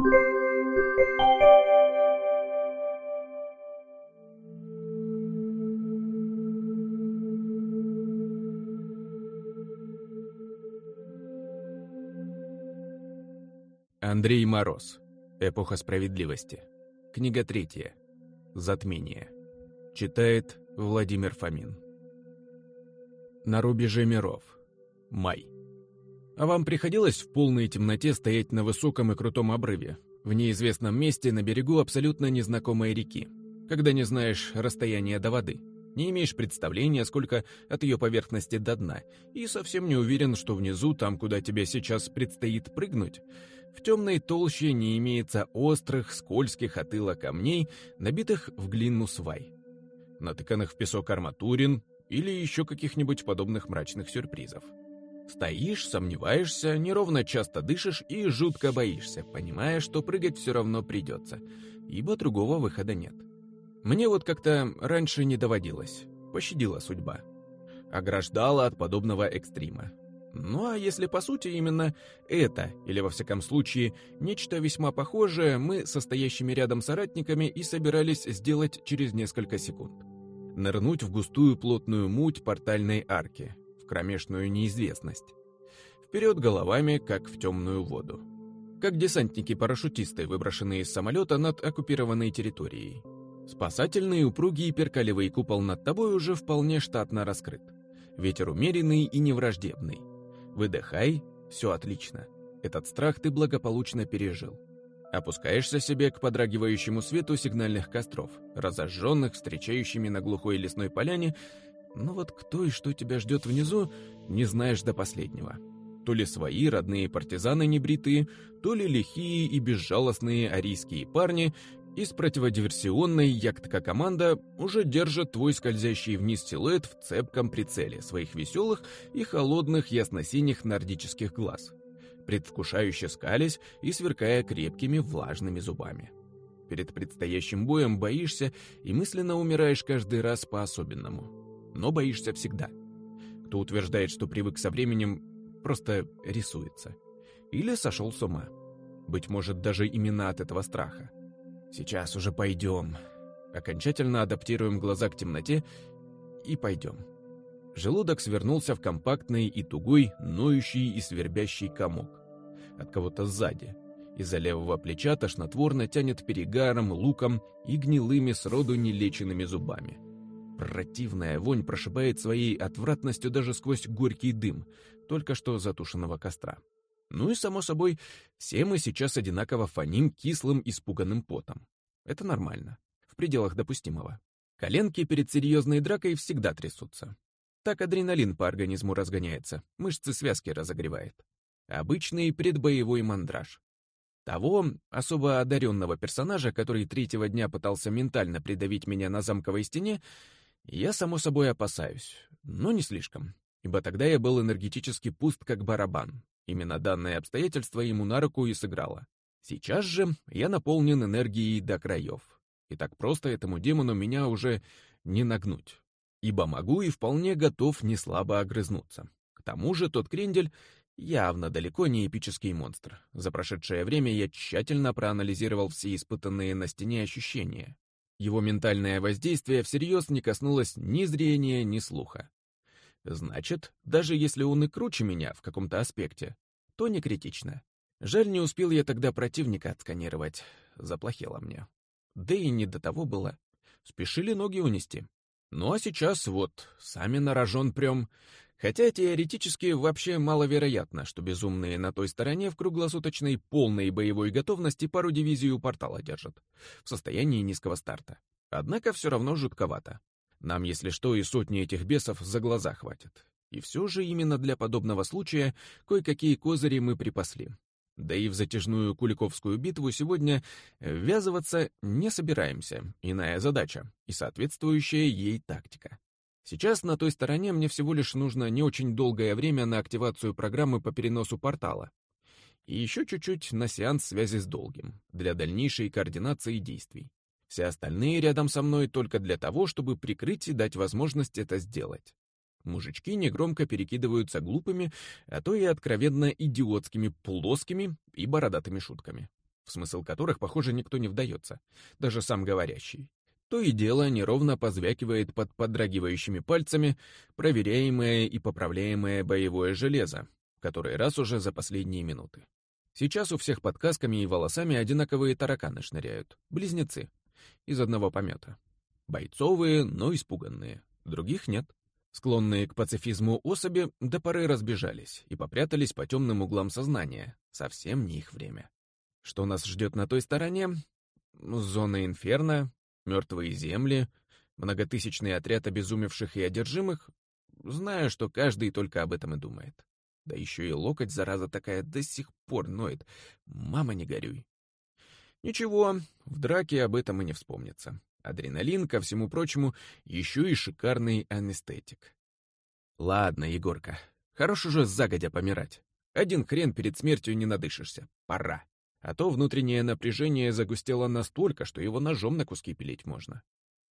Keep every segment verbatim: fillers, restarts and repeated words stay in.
Андрей Мороз. Эпоха справедливости. Книга третья. Затмение. Читает Владимир Фомин. На рубеже миров. Май. А вам приходилось в полной темноте стоять на высоком и крутом обрыве, в неизвестном месте на берегу абсолютно незнакомой реки, когда не знаешь расстояния до воды, не имеешь представления, сколько от ее поверхности до дна, и совсем не уверен, что внизу, там, куда тебе сейчас предстоит прыгнуть, в темной толще не имеется острых, скользких от ила камней, набитых в глину свай, натыканных в песок арматурин или еще каких-нибудь подобных мрачных сюрпризов. Стоишь, сомневаешься, неровно часто дышишь и жутко боишься, понимая, что прыгать все равно придется, ибо другого выхода нет. Мне вот как-то раньше не доводилось, пощадила судьба, ограждала от подобного экстрима. Ну а если по сути именно это, или во всяком случае нечто весьма похожее, мы со стоящими рядом соратниками и собирались сделать через несколько секунд. Нырнуть в густую плотную муть портальной арки, в кромешную неизвестность. Вперед головами, как в темную воду. Как десантники-парашютисты, выброшенные из самолета над оккупированной территорией. Спасательный упругий перкалевый купол над тобой уже вполне штатно раскрыт. Ветер умеренный и невраждебный. Выдыхай, все отлично. Этот страх ты благополучно пережил. Опускаешься себе к подрагивающему свету сигнальных костров, разожженных, встречающими на глухой лесной поляне, но вот кто и что тебя ждет внизу, не знаешь до последнего. То ли свои родные партизаны небритые, то ли лихие и безжалостные арийские парни из противодиверсионной Яктка-команда уже держат твой скользящий вниз силуэт в цепком прицеле своих веселых и холодных ясно-синих нордических глаз, предвкушающе скалясь и сверкая крепкими влажными зубами. Перед предстоящим боем боишься и мысленно умираешь каждый раз по-особенному. Но боишься всегда. Кто утверждает, что привык со временем, просто рисуется. Или сошел с ума. Быть может, даже именно от этого страха. Сейчас уже пойдем. Окончательно адаптируем глаза к темноте и пойдем. Желудок свернулся в компактный и тугой, ноющий и свербящий комок. От кого-то сзади. Из-за левого плеча тошнотворно тянет перегаром, луком и гнилыми сроду нелеченными зубами. Противная вонь прошибает своей отвратностью даже сквозь горький дым только что затушенного костра. Ну и, само собой, все мы сейчас одинаково фоним кислым испуганным потом. Это нормально, в пределах допустимого. Коленки перед серьезной дракой всегда трясутся. Так адреналин по организму разгоняется, мышцы связки разогревает. Обычный предбоевой мандраж. Того особо одаренного персонажа, который третьего дня пытался ментально придавить меня на замковой стене, я, само собой, опасаюсь, но не слишком, ибо тогда я был энергетически пуст, как барабан. Именно данное обстоятельство ему на руку и сыграло. Сейчас же я наполнен энергией до краев, и так просто этому демону меня уже не нагнуть, ибо могу и вполне готов неслабо огрызнуться. К тому же тот крендель явно далеко не эпический монстр. За прошедшее время я тщательно проанализировал все испытанные на стене ощущения. Его ментальное воздействие всерьез не коснулось ни зрения, ни слуха. Значит, даже если он и круче меня в каком-то аспекте, то не критично. Жаль, не успел я тогда противника отсканировать. Заплохело мне. Да и не до того было. Спешили ноги унести. Ну а сейчас вот, сами на рожон прям. Хотя теоретически вообще маловероятно, что безумные на той стороне в круглосуточной полной боевой готовности пару дивизий у портала держат. В состоянии низкого старта. Однако все равно жутковато. Нам, если что, и сотни этих бесов за глаза хватит. И все же именно для подобного случая кое-какие козыри мы припасли. Да и в затяжную Куликовскую битву сегодня ввязываться не собираемся. Иная задача и соответствующая ей тактика. Сейчас на той стороне мне всего лишь нужно не очень долгое время на активацию программы по переносу портала. И еще чуть-чуть на сеанс связи с долгим, для дальнейшей координации действий. Все остальные рядом со мной только для того, чтобы прикрыть и дать возможность это сделать. Мужички негромко перекидываются глупыми, а то и откровенно идиотскими, плоскими и бородатыми шутками. в смысл которых, похоже, никто не вдается, даже сам говорящий. То и дело неровно позвякивает под подрагивающими пальцами проверяемое и поправляемое боевое железо, который раз уже за последние минуты. Сейчас у всех под касками и волосами одинаковые тараканы шныряют, близнецы, из одного помета. Бойцовые, но испуганные, других нет. Склонные к пацифизму особи до поры разбежались и попрятались по темным углам сознания. Совсем не их время. Что нас ждет на той стороне? Зона инферно, мертвые земли, многотысячный отряд обезумевших и одержимых. Знаю, что каждый только об этом и думает. Да еще и локоть, зараза такая, до сих пор ноет. Мама, не горюй. Ничего, в драке об этом и не вспомнится. Адреналин, ко всему прочему, еще и шикарный анестетик. Ладно, Егорка, хорош уже загодя помирать. Один хрен перед смертью не надышишься. Пора. А то внутреннее напряжение загустело настолько, что его ножом на куски пилить можно.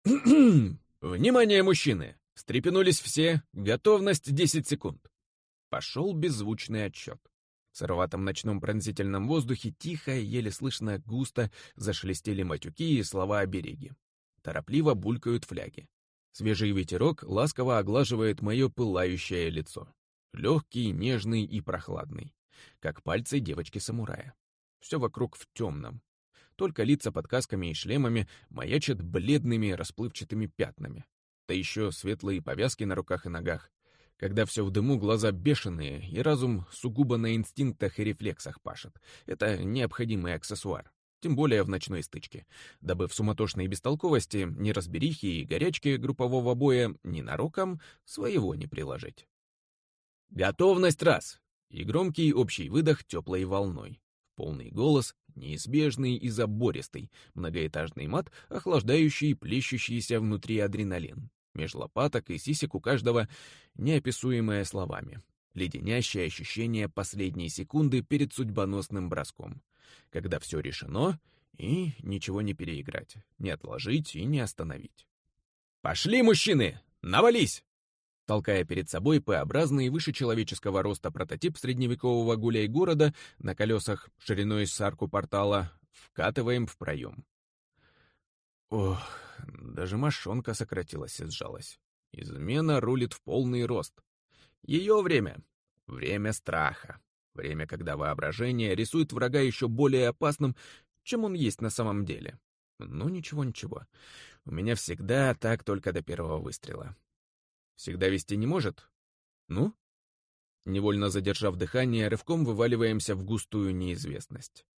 Внимание, мужчины! Встрепенулись все. Готовность десять секунд. Пошел беззвучный отсчет. В сыроватом ночном пронзительном воздухе тихо, еле слышно, густо зашелестели матюки и слова обереги. Торопливо булькают фляги. Свежий ветерок ласково оглаживает мое пылающее лицо. Легкий, нежный и прохладный, как пальцы девочки-самурая. Все вокруг в темном. Только лица под касками и шлемами маячат бледными расплывчатыми пятнами. Да еще светлые повязки на руках и ногах. Когда все в дыму, глаза бешеные, и разум сугубо на инстинктах и рефлексах пашет. Это необходимый аксессуар. Тем более в ночной стычке, дабы в суматошной бестолковости, неразберихи и горячке группового боя ненароком своего не приложить. Готовность раз! И громкий общий выдох теплой волной. Полный голос, неизбежный и забористый, многоэтажный мат, охлаждающий плещущийся внутри адреналин. Меж лопаток и сисек у каждого неописуемое словами. Леденящее ощущение последней секунды перед судьбоносным броском, когда все решено, и ничего не переиграть, не отложить и не остановить. «Пошли, мужчины! Навались!» Толкая перед собой П-образный выше человеческого роста прототип средневекового гуляй-города на колесах шириной с арку портала, вкатываем в проем. Ох, даже мошонка сократилась и сжалась. Измена рулит в полный рост. Ее время. Время страха. Время, когда воображение рисует врага еще более опасным, чем он есть на самом деле. Ну, ничего-ничего. У меня всегда так только до первого выстрела. Всегда вести не может? Ну? Невольно задержав дыхание, рывком вываливаемся в густую неизвестность.